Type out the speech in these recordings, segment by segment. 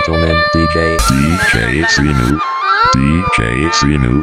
gentlemen, DJ Sinu. DJ Sinu.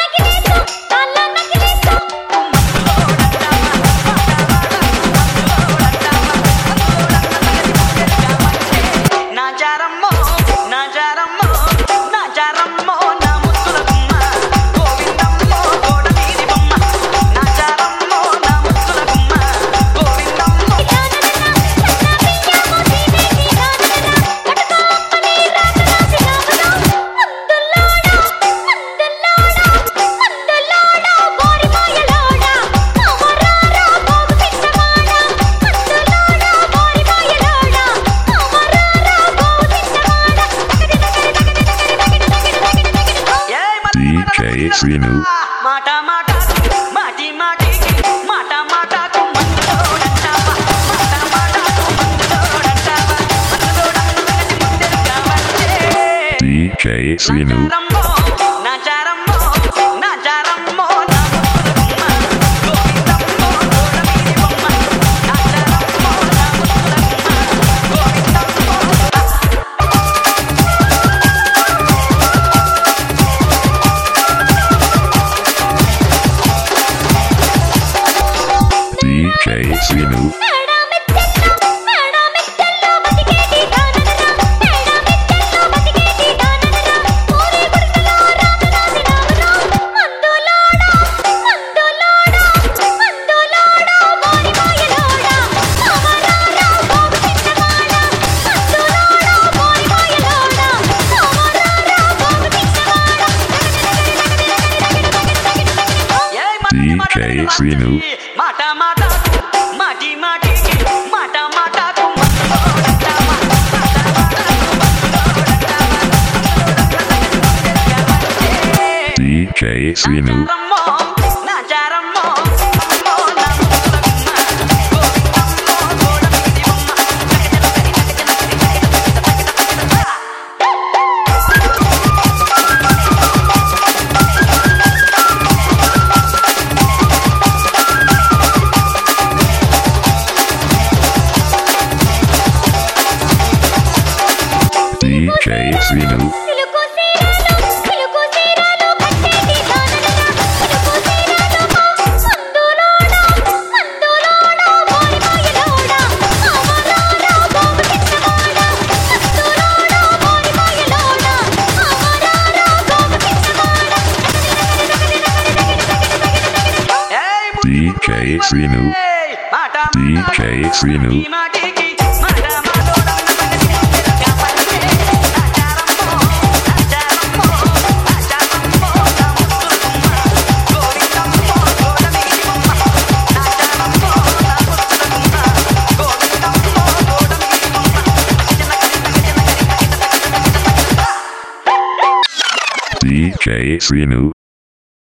DJ Sinu. Mata mata, mati mati, mata mata tu mandodantawa, mata mata tu mandodantawa, mandodantawa DJ Sinu. Najarammo, najarammo, namuturumma, govindammo, godamini bomma, najarammo, namuturumma, govindammo. DJ Sinu. DJ Sinu. Mata mata, mati mati, mata mata tu mandodantawa, mata mata tu DJ Sinu. najarammo, namuturumma, govindammo, godamini bomma, DJ Sinu. DJ Sinu. DJ Sinu. DJ Sinu.